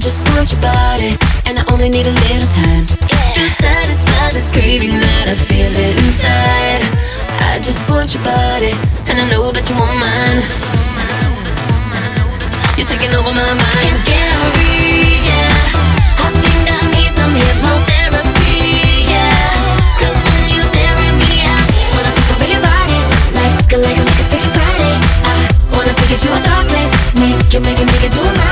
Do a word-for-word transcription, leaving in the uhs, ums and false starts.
just want your body, and I only need a little time to satisfy this craving that I feel inside. I just want your body, and I know that you want mine. You're taking over my mind. It's scary, yeah. I think I need some hypnotherapy, yeah. Cause when you stare at me, I wanna take over your body, like a, like a, like a sticky Friday. I wanna take you to a dark place, make you, make it, make it do it right.